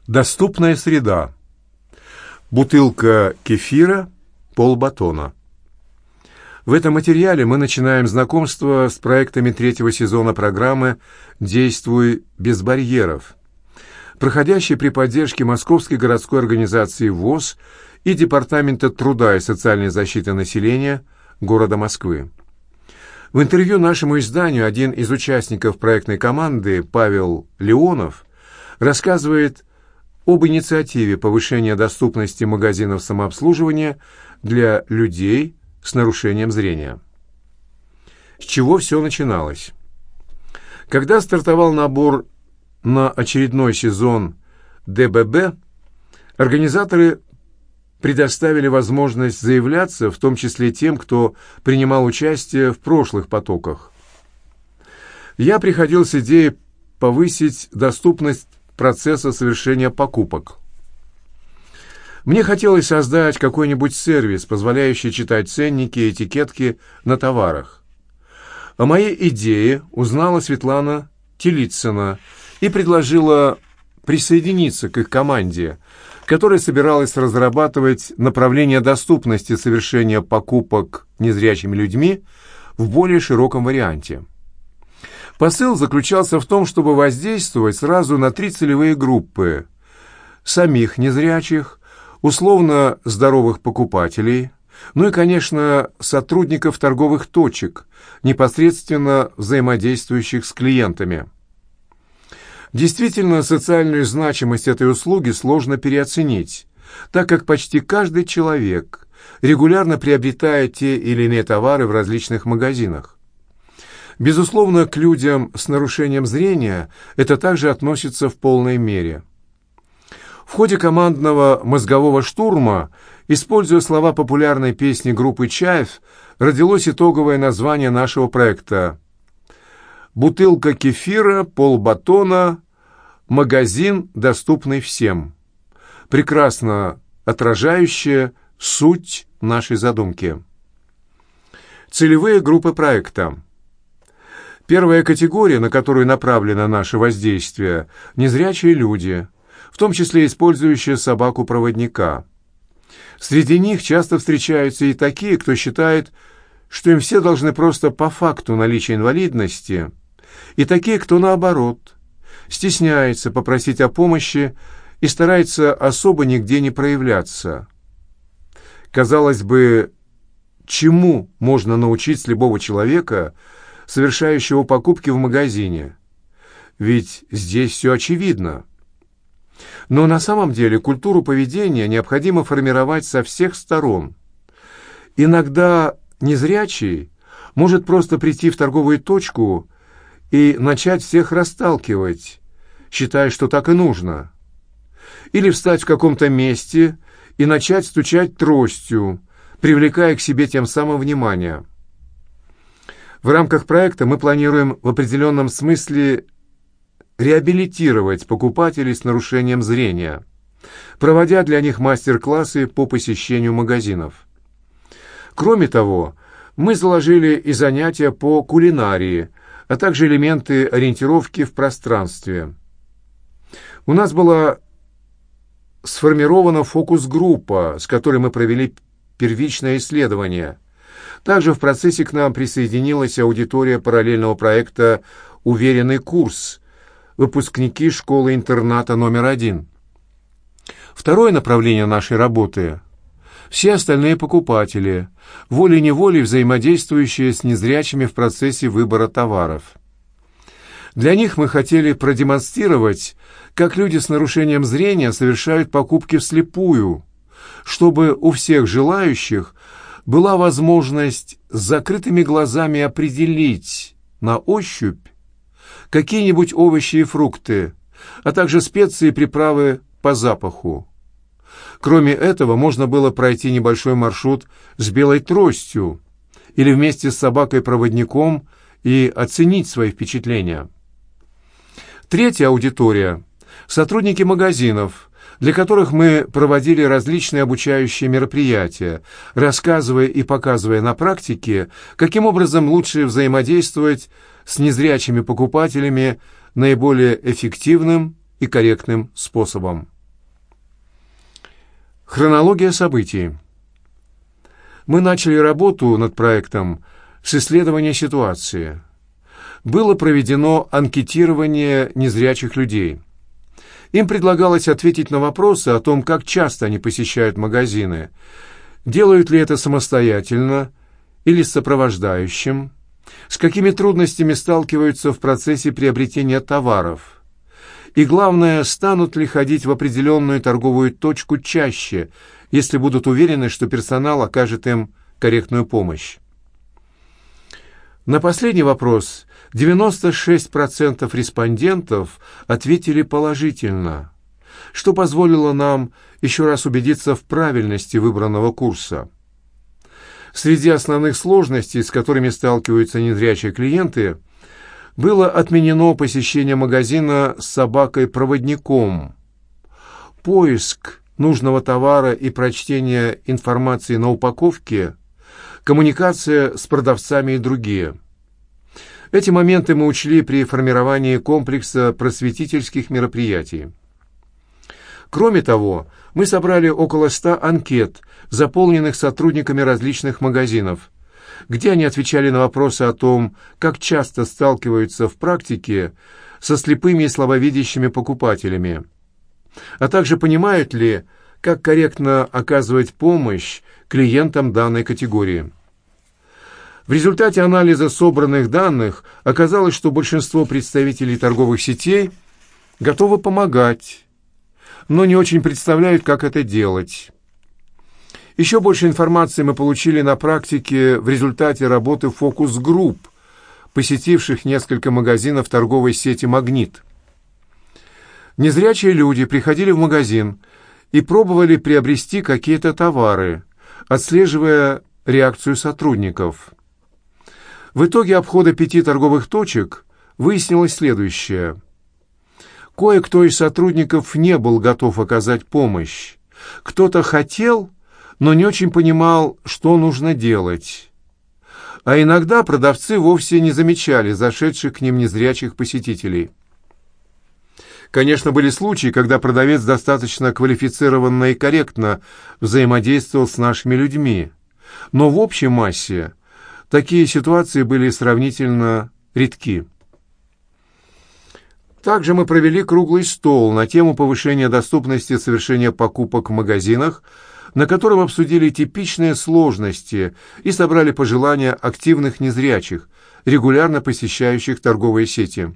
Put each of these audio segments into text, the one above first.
Доступная среда. Бутылка кефира, полбатона. В этом материале мы начинаем знакомство с проектами третьего сезона программы «Действуй без барьеров», проходящей при поддержке Московской городской организации ВОС и Департамента труда и социальной защиты населения города Москвы. В интервью нашему изданию один из участников проектной команды, Павел Леонов, рассказывает об инициативе повышения доступности магазинов самообслуживания для людей с нарушением зрения. С чего все начиналось? Когда стартовал набор на очередной сезон ДББ, организаторы предоставили возможность заявляться, в том числе тем, кто принимал участие в прошлых потоках. Я приходил с идеей повысить доступность процесса совершения покупок. Мне хотелось создать какой-нибудь сервис, позволяющий читать ценники и этикетки на товарах. О моей идее узнала Светлана Телицына и предложила присоединиться к их команде, которая собиралась разрабатывать направление доступности совершения покупок незрячими людьми в более широком варианте. Посыл заключался в том, чтобы воздействовать сразу на 3 целевые группы: самих незрячих, условно здоровых покупателей, ну и, конечно, сотрудников торговых точек, непосредственно взаимодействующих с клиентами. Действительно, социальную значимость этой услуги сложно переоценить, так как почти каждый человек регулярно приобретает те или иные товары в различных магазинах. Безусловно, к людям с нарушением зрения это также относится в полной мере. В ходе командного мозгового штурма, используя слова популярной песни группы «Чайф», родилось итоговое название нашего проекта: «Бутылка кефира, полбатона, магазин, доступный всем», прекрасно отражающее суть нашей задумки. Целевые группы проекта. Первая категория, на которую направлено наше воздействие – незрячие люди, в том числе использующие собаку-проводника. Среди них часто встречаются и такие, кто считает, что им все должны просто по факту наличия инвалидности, и такие, кто, наоборот, стесняется попросить о помощи и старается особо нигде не проявляться. Казалось бы, чему можно научить слепого человека, совершающего покупки в магазине? Ведь здесь все очевидно. Но на самом деле культуру поведения необходимо формировать со всех сторон. Иногда незрячий может просто прийти в торговую точку и начать всех расталкивать, считая, что так и нужно. Или встать в каком-то месте и начать стучать тростью, привлекая к себе тем самым внимание. В рамках проекта мы планируем в определенном смысле реабилитировать покупателей с нарушением зрения, проводя для них мастер-классы по посещению магазинов. Кроме того, мы заложили и занятия по кулинарии, а также элементы ориентировки в пространстве. У нас была сформирована фокус-группа, с которой мы провели первичное исследование. Также в процессе к нам присоединилась аудитория параллельного проекта «Уверенный курс», выпускники школы-интерната номер 1. Второе направление нашей работы – все остальные покупатели, волей-неволей взаимодействующие с незрячими в процессе выбора товаров. Для них мы хотели продемонстрировать, как люди с нарушением зрения совершают покупки вслепую, чтобы у всех желающих была возможность с закрытыми глазами определить на ощупь какие-нибудь овощи и фрукты, а также специи и приправы по запаху. Кроме этого, можно было пройти небольшой маршрут с белой тростью или вместе с собакой-проводником и оценить свои впечатления. Третья аудитория – сотрудники магазинов, для которых мы проводили различные обучающие мероприятия, рассказывая и показывая на практике, каким образом лучше взаимодействовать с незрячими покупателями наиболее эффективным и корректным способом. Хронология событий. Мы начали работу над проектом с исследования ситуации. Было проведено анкетирование незрячих людей. Им предлагалось ответить на вопросы о том, как часто они посещают магазины, делают ли это самостоятельно или с сопровождающим, с какими трудностями сталкиваются в процессе приобретения товаров, и, главное, станут ли ходить в определенную торговую точку чаще, если будут уверены, что персонал окажет им корректную помощь. На последний вопрос 96% респондентов ответили положительно, что позволило нам еще раз убедиться в правильности выбранного курса. Среди основных сложностей, с которыми сталкиваются незрячие клиенты, было отменено посещение магазина с собакой-проводником, поиск нужного товара и прочтение информации на упаковке, коммуникация с продавцами и другие. Эти моменты мы учли при формировании комплекса просветительских мероприятий. Кроме того, мы собрали около 100 анкет, заполненных сотрудниками различных магазинов, где они отвечали на вопросы о том, как часто сталкиваются в практике со слепыми и слабовидящими покупателями, а также понимают ли, как корректно оказывать помощь клиентам данной категории. В результате анализа собранных данных оказалось, что большинство представителей торговых сетей готовы помогать, но не очень представляют, как это делать. Еще больше информации мы получили на практике в результате работы фокус-групп, посетивших несколько магазинов торговой сети «Магнит». Незрячие люди приходили в магазин и пробовали приобрести какие-то товары, отслеживая реакцию сотрудников. В итоге обхода 5 торговых точек выяснилось следующее. Кое-кто из сотрудников не был готов оказать помощь. Кто-то хотел, но не очень понимал, что нужно делать. А иногда продавцы вовсе не замечали зашедших к ним незрячих посетителей. Конечно, были случаи, когда продавец достаточно квалифицированно и корректно взаимодействовал с нашими людьми, но в общей массе такие ситуации были сравнительно редки. Также мы провели круглый стол на тему повышения доступности совершения покупок в магазинах, на котором обсудили типичные сложности и собрали пожелания активных незрячих, регулярно посещающих торговые сети.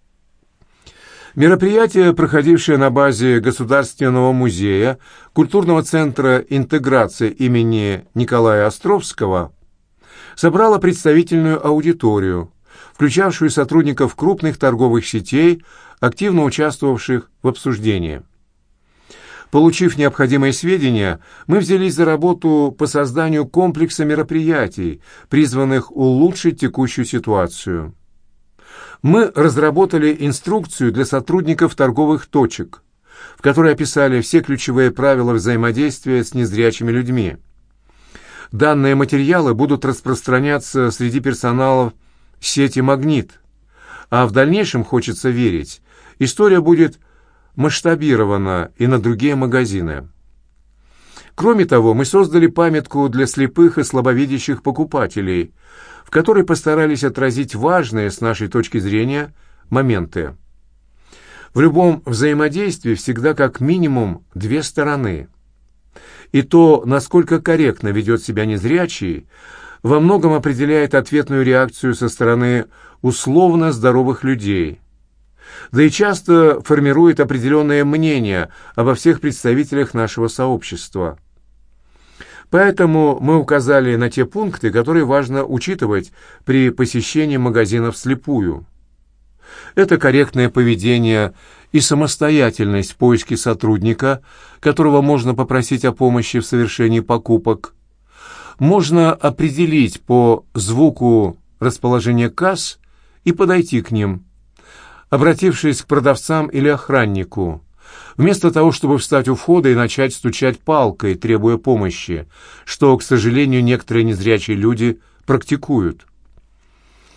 Мероприятие, проходившее на базе Государственного музея, культурного центра интеграции имени Николая Островского, собрало представительную аудиторию, включавшую сотрудников крупных торговых сетей, активно участвовавших в обсуждении. Получив необходимые сведения, мы взялись за работу по созданию комплекса мероприятий, призванных улучшить текущую ситуацию. Мы разработали инструкцию для сотрудников торговых точек, в которой описали все ключевые правила взаимодействия с незрячими людьми. Данные материалы будут распространяться среди персонала сети «Магнит», а в дальнейшем, хочется верить, история будет масштабирована и на другие магазины. Кроме того, мы создали памятку для слепых и слабовидящих покупателей, в которой постарались отразить важные, с нашей точки зрения, моменты. В любом взаимодействии всегда как минимум 2 стороны. И то, насколько корректно ведет себя незрячий, во многом определяет ответную реакцию со стороны условно здоровых людей. Да и часто формирует определенное мнение обо всех представителях нашего сообщества. Поэтому мы указали на те пункты, которые важно учитывать при посещении магазинов вслепую. Это корректное поведение и самостоятельность в поиске сотрудника, которого можно попросить о помощи в совершении покупок. Можно определить по звуку расположение касс и подойти к ним, обратившись к продавцам или охраннику, вместо того, чтобы встать у входа и начать стучать палкой, требуя помощи, что, к сожалению, некоторые незрячие люди практикуют.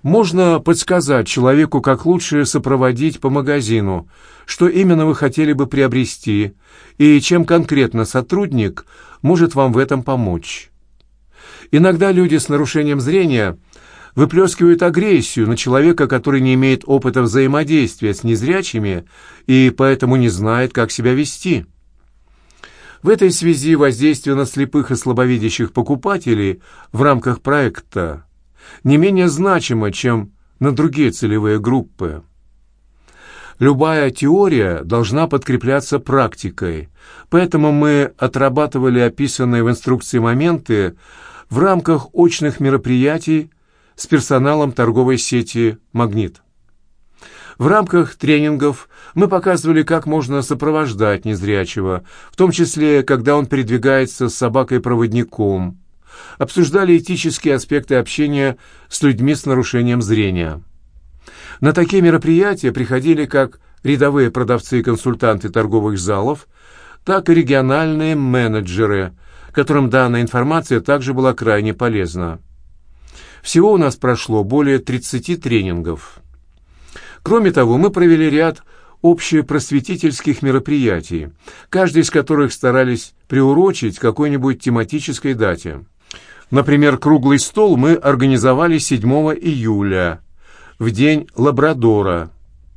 Можно подсказать человеку, как лучше сопроводить по магазину, что именно вы хотели бы приобрести, и чем конкретно сотрудник может вам в этом помочь. Иногда люди с нарушением зрения выплескивают агрессию на человека, который не имеет опыта взаимодействия с незрячими и поэтому не знает, как себя вести. В этой связи воздействие на слепых и слабовидящих покупателей в рамках проекта не менее значимо, чем на другие целевые группы. Любая теория должна подкрепляться практикой, поэтому мы отрабатывали описанные в инструкции моменты в рамках очных мероприятий с персоналом торговой сети «Магнит». В рамках тренингов мы показывали, как можно сопровождать незрячего, в том числе, когда он передвигается с собакой-проводником, обсуждали этические аспекты общения с людьми с нарушением зрения. На такие мероприятия приходили как рядовые продавцы и консультанты торговых залов, так и региональные менеджеры, которым данная информация также была крайне полезна. Всего у нас прошло более 30 тренингов. Кроме того, мы провели ряд общепросветительских мероприятий, каждый из которых старались приурочить к какой-нибудь тематической дате. Например, круглый стол мы организовали 7 июля, в День лабрадора,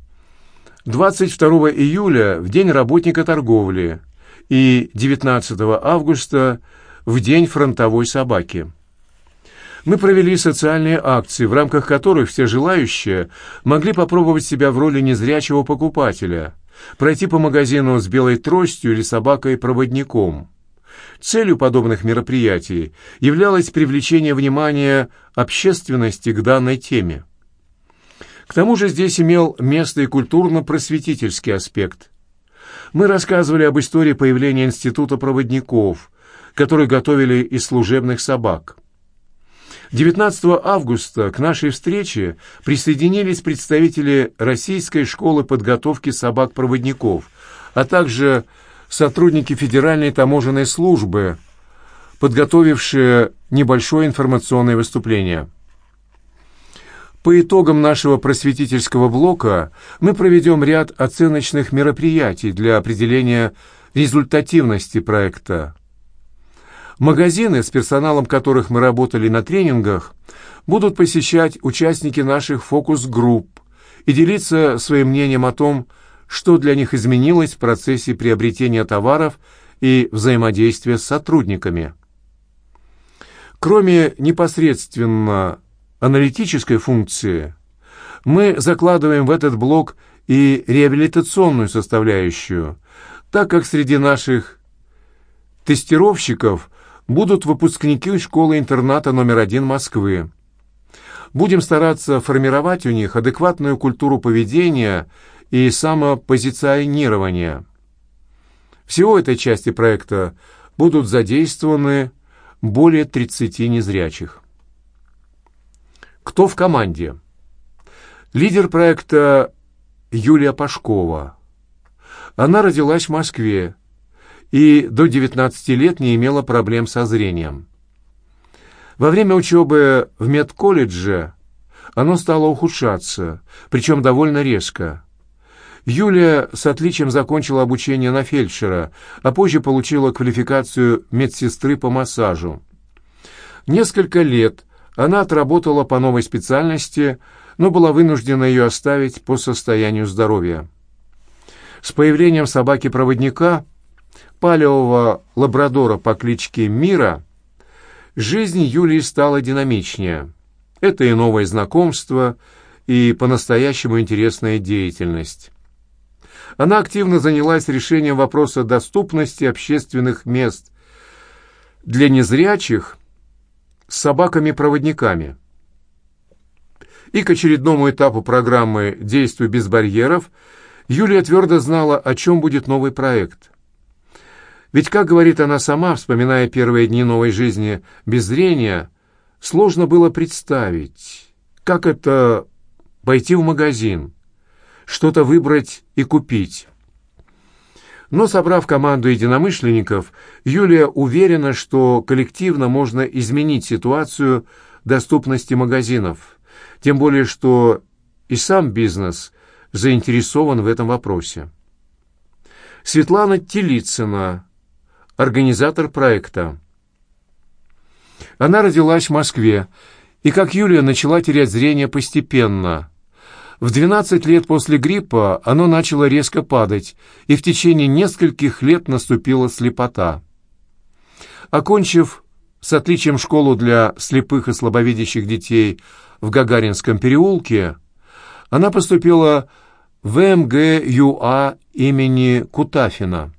22 июля, в День работника торговли, и 19 августа, в День фронтовой собаки. Мы провели социальные акции, в рамках которых все желающие могли попробовать себя в роли незрячего покупателя, пройти по магазину с белой тростью или собакой-проводником. Целью подобных мероприятий являлось привлечение внимания общественности к данной теме. К тому же здесь имел место и культурно-просветительский аспект. Мы рассказывали об истории появления института проводников, которые готовили из служебных собак. 19 августа к нашей встрече присоединились представители Российской школы подготовки собак-проводников, а также сотрудники Федеральной таможенной службы, подготовившие небольшое информационное выступление. По итогам нашего просветительского блока мы проведем ряд оценочных мероприятий для определения результативности проекта. Магазины, с персоналом которых мы работали на тренингах, будут посещать участники наших фокус-групп и делиться своим мнением о том, что для них изменилось в процессе приобретения товаров и взаимодействия с сотрудниками. Кроме непосредственно аналитической функции, мы закладываем в этот блок и реабилитационную составляющую, так как среди наших тестировщиков будут выпускники школы-интерната номер 1 Москвы. Будем стараться формировать у них адекватную культуру поведения и самопозиционирования. Всего этой части проекта будут задействованы более 30 незрячих. Кто в команде? Лидер проекта Юлия Пашкова. Она родилась в Москве и до 19 лет не имела проблем со зрением. Во время учебы в медколледже оно стало ухудшаться, причем довольно резко. Юлия с отличием закончила обучение на фельдшера, а позже получила квалификацию медсестры по массажу. Несколько лет она отработала по новой специальности, но была вынуждена ее оставить по состоянию здоровья. С появлением собаки-проводника, палевого лабрадора по кличке Мира, жизнь Юлии стала динамичнее. Это и новые знакомства, и по-настоящему интересная деятельность. Она активно занялась решением вопроса доступности общественных мест для незрячих с собаками-проводниками. И к очередному этапу программы «Действуй без барьеров» Юлия твердо знала, о чем будет новый проект. Ведь, как говорит она сама, вспоминая первые дни новой жизни без зрения, сложно было представить, как это пойти в магазин, что-то выбрать и купить. Но, собрав команду единомышленников, Юлия уверена, что коллективно можно изменить ситуацию доступности магазинов, тем более что и сам бизнес заинтересован в этом вопросе. Светлана Телицына, организатор проекта. Она родилась в Москве, и, как Юлия, начала терять зрение постепенно. В 12 лет после гриппа оно начало резко падать, и в течение нескольких лет наступила слепота. Окончив с отличием школу для слепых и слабовидящих детей в Гагаринском переулке, она поступила в МГЮА имени Кутафина.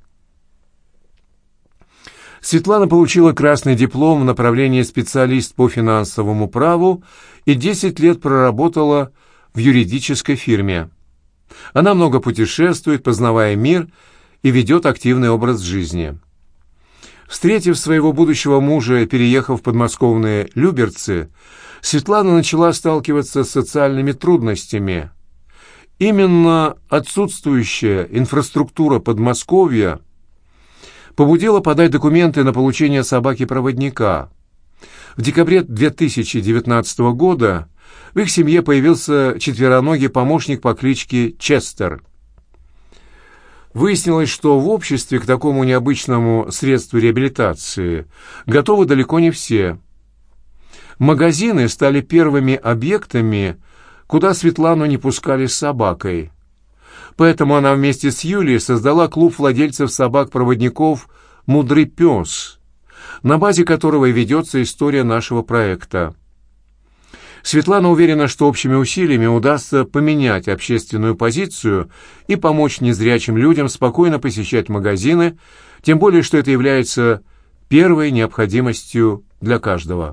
Светлана получила красный диплом в направлении специалист по финансовому праву и 10 лет проработала в юридической фирме. Она много путешествует, познавая мир, и ведет активный образ жизни. Встретив своего будущего мужа и переехав в подмосковные Люберцы, Светлана начала сталкиваться с социальными трудностями. Именно отсутствующая инфраструктура Подмосковья побудила подать документы на получение собаки-проводника. В декабре 2019 года в их семье появился четвероногий помощник по кличке Честер. Выяснилось, что в обществе к такому необычному средству реабилитации готовы далеко не все. Магазины стали первыми объектами, куда Светлану не пускали с собакой. Поэтому она вместе с Юлией создала клуб владельцев собак-проводников «Мудрый пес», на базе которого и ведется история нашего проекта. Светлана уверена, что общими усилиями удастся поменять общественную позицию и помочь незрячим людям спокойно посещать магазины, тем более, что это является первой необходимостью для каждого.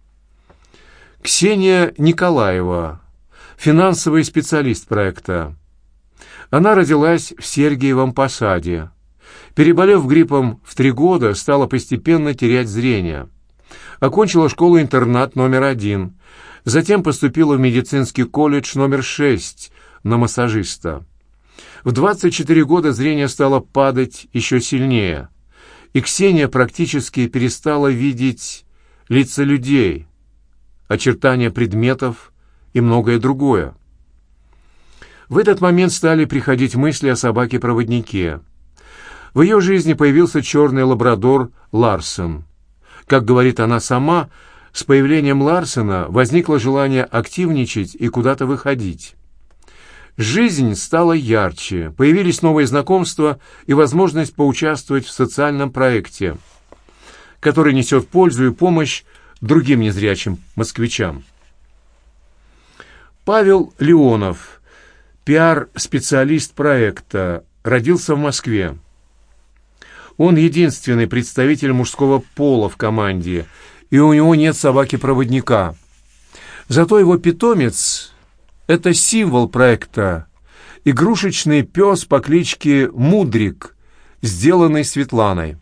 Ксения Николаева, финансовый специалист проекта. Она родилась в Сергиевом Посаде. Переболев гриппом в 3 года, стала постепенно терять зрение. Окончила школу-интернат номер 1, затем поступила в медицинский колледж номер 6 на массажиста. В 24 года зрение стало падать еще сильнее, и Ксения практически перестала видеть лица людей, очертания предметов и многое другое. В этот момент стали приходить мысли о собаке-проводнике. В ее жизни появился черный лабрадор Ларсен. Как говорит она сама, с появлением Ларсена возникло желание активничать и куда-то выходить. Жизнь стала ярче, появились новые знакомства и возможность поучаствовать в социальном проекте, который несет пользу и помощь другим незрячим москвичам. Павел Леонов, пиар-специалист проекта, родился в Москве. Он единственный представитель мужского пола в команде, и у него нет собаки-проводника. Зато его питомец – это символ проекта, игрушечный пес по кличке Мудрик, сделанный Светланой.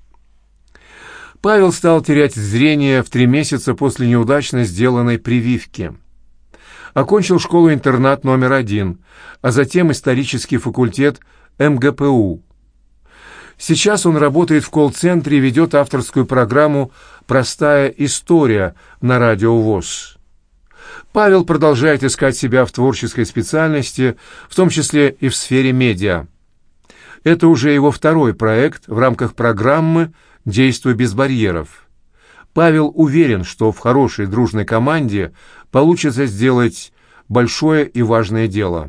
Павел стал терять зрение в 3 месяца после неудачно сделанной прививки. Окончил школу-интернат номер 1, а затем исторический факультет МГПУ. Сейчас он работает в колл-центре и ведет авторскую программу «Простая история» на радио ВОС. Павел продолжает искать себя в творческой специальности, в том числе и в сфере медиа. Это уже его 2-й проект в рамках программы «Действуй без барьеров». Павел уверен, что в хорошей дружной команде получится сделать большое и важное дело.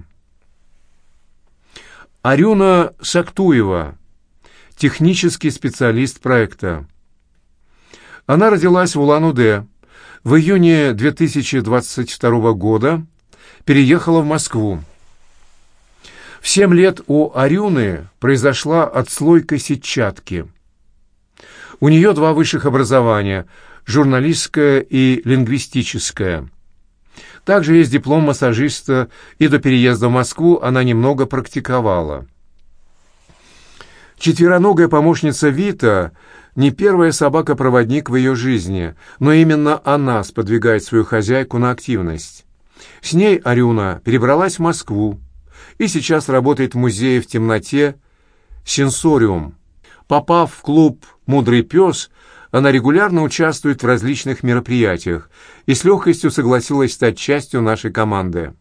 Арюна Сактуева, технический специалист проекта. Она родилась в Улан-Удэ. В июне 2022 года переехала в Москву. В 7 лет у Арюны произошла отслойка сетчатки. У нее 2 высших образования – журналистское и лингвистическое. Также есть диплом массажиста, и до переезда в Москву она немного практиковала. Четвероногая помощница Вита не первая собака-проводник в ее жизни, но именно она сподвигает свою хозяйку на активность. С ней Арюна перебралась в Москву и сейчас работает в музее в темноте «Сенсориум». Попав в клуб «Мудрый пес», Она регулярно участвует в различных мероприятиях и с легкостью согласилась стать частью нашей команды.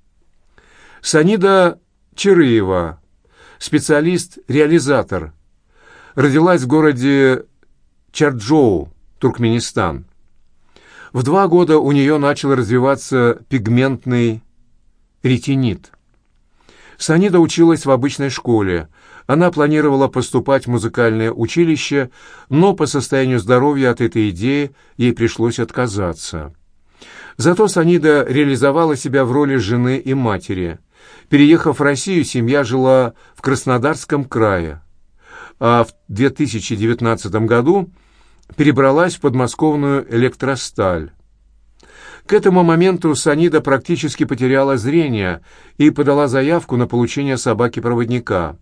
Санида Чарыева, специалист-реализатор, родилась в городе Чарджоу, Туркменистан. В 2 года у нее начал развиваться пигментный ретинит. Санида училась в обычной школе. Она планировала поступать в музыкальное училище, но по состоянию здоровья от этой идеи ей пришлось отказаться. Зато Санида реализовала себя в роли жены и матери. Переехав в Россию, семья жила в Краснодарском крае, а в 2019 году перебралась в подмосковную Электросталь. К этому моменту Санида практически потеряла зрение и подала заявку на получение собаки-проводника.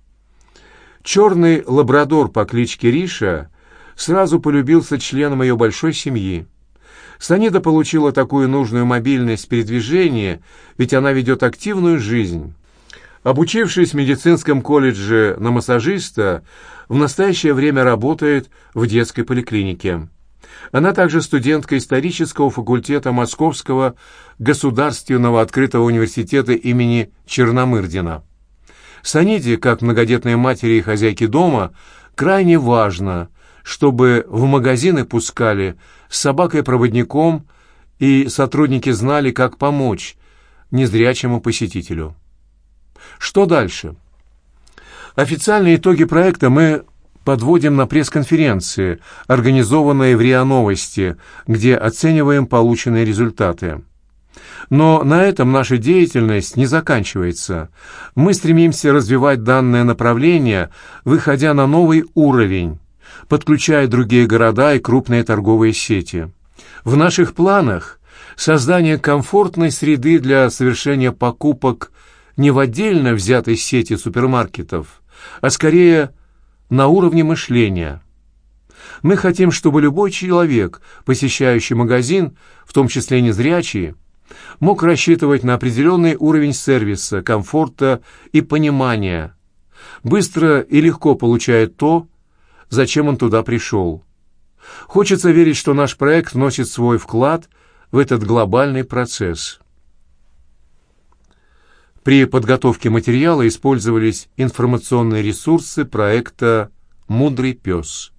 Черный лабрадор по кличке Риша сразу полюбился членам ее большой семьи. Санида получила такую нужную мобильность в передвижении, ведь она ведет активную жизнь. Обучившись в медицинском колледже на массажиста, в настоящее время работает в детской поликлинике. Она также студентка исторического факультета Московского государственного открытого университета имени Черномырдина. Саниде, как многодетной матери и хозяйке дома, крайне важно, чтобы в магазины пускали с собакой-проводником и сотрудники знали, как помочь незрячему посетителю. Что дальше? Официальные итоги проекта мы подводим на пресс-конференции, организованной в РИА Новости, где оцениваем полученные результаты. Но на этом наша деятельность не заканчивается. Мы стремимся развивать данное направление, выходя на новый уровень, подключая другие города и крупные торговые сети. В наших планах создание комфортной среды для совершения покупок не в отдельно взятой сети супермаркетов, а скорее на уровне мышления. Мы хотим, чтобы любой человек, посещающий магазин, в том числе незрячий, мог рассчитывать на определенный уровень сервиса, комфорта и понимания, быстро и легко получая то, зачем он туда пришел. Хочется верить, что наш проект вносит свой вклад в этот глобальный процесс. При подготовке материала использовались информационные ресурсы проекта «Мудрый пес».